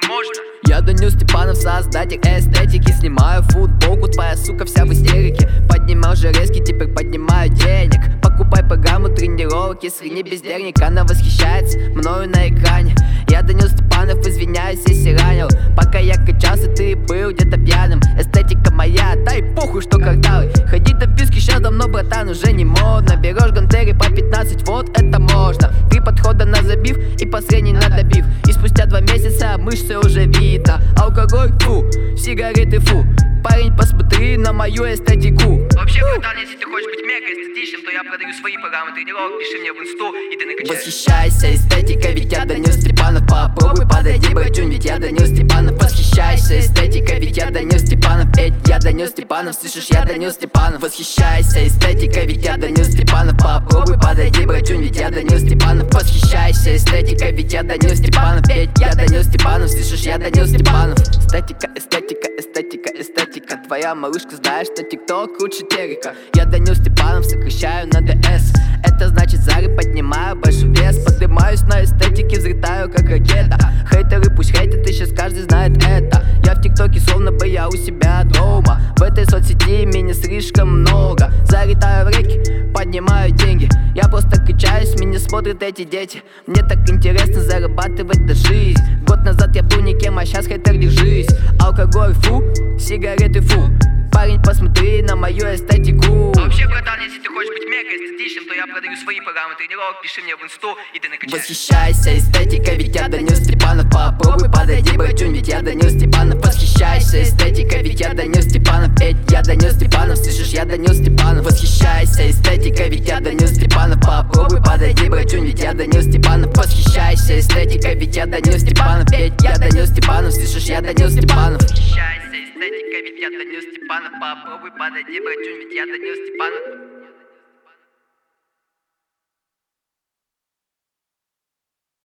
можно. Я Данил Степанов, создатель эстетики. Снимаю футболку, твоя сука вся в истерике. Поднимал железки, теперь поднимаю денег. Покупай программу тренировок, если не бездельник. Она восхищается мною на экране. Я Данил Степанов, извиняюсь, если ранил. Пока я качался, ты был где-то пьяным. Эстетика моя, дай похуй, что кварталы. Ходить до вписки сейчас давно, братан, уже не модно. Берешь гантели по 15, вот это можно. 3 подхода на забив и последний на добив. И спустя 2 месяца мышцы уже видно. Алкоголь, фу, сигареты, фу. Парень, посмотри на мою эстетику. Вообще, братан, если ты хочешь быть мега эстетичным, то я продаю свои программы тренировок. Пиши мне в инсту, и ты накачаешь. Восхищайся эстетикой, ведь я Данил Степанов. Попробуй подойди, братюнь, ведь я Данил Степанов. Восхищайся эстетикой, ведь я Данил Степанов. Ведь я Данил Степанов, слышишь, я Данил Степанов. Восхищайся эстетикой, ведь я Данил Степанов. Попробуй подойди, братюнь, ведь я Данил Степанов. Восхищайся эстетикой, ведь я Данил Степанов. Ведь я Данил Степанов, слышишь, я Данил Степанов. Эстетика, эстетика, эстетика, эстетика. Твоя малышка знает, что тикток лучше телека. Я Данил Степанов, сокращаю на ДС. Это значит зары, поднимаю большой вес. Поднимаюсь на эстетике, взлетаю как ракета. Хейтеры пусть хейтят, и сейчас каждый знает это. Я в тиктоке словно бы я у себя дома. В этой соцсети меня слишком много. Залетаю в реки, поднимаю деньги. Я просто качаюсь, меня смотрят эти дети. Мне так интересно зарабатывать на жизнь. Год назад я был никем, а сейчас хейтер, держись. Алкоголь, фу, сигареты, фу. Парень, посмотри на мою эстетику. Вообще, братан, если ты хочешь быть мега эстетичным, то я продаю свои программы тренировок. Пиши мне в инсту, и ты накачаешь. Восхищайся эстетикой, ведь я Данил Степанов. Попробуй подойди, братюнь, ведь я Данил Степанов. Восхищайся эстетикой, ведь я Данил Степанов. Ведь я Данил Степанов, слышишь, я Данил Степанов. Восхищайся эстетикой, ведь я Данил Степанов. Попробуй подойди, братюнь, ведь я Данил Степанов. Восхищайся эстетикой, ведь я Данил Степанов. Ведь я Данил Степанов, слышишь, я Данил Степанов. Восхищайся эстетикой, ведь я Данил Степанов. Попробуй подойди, братюнь, ведь я Данил Степанов.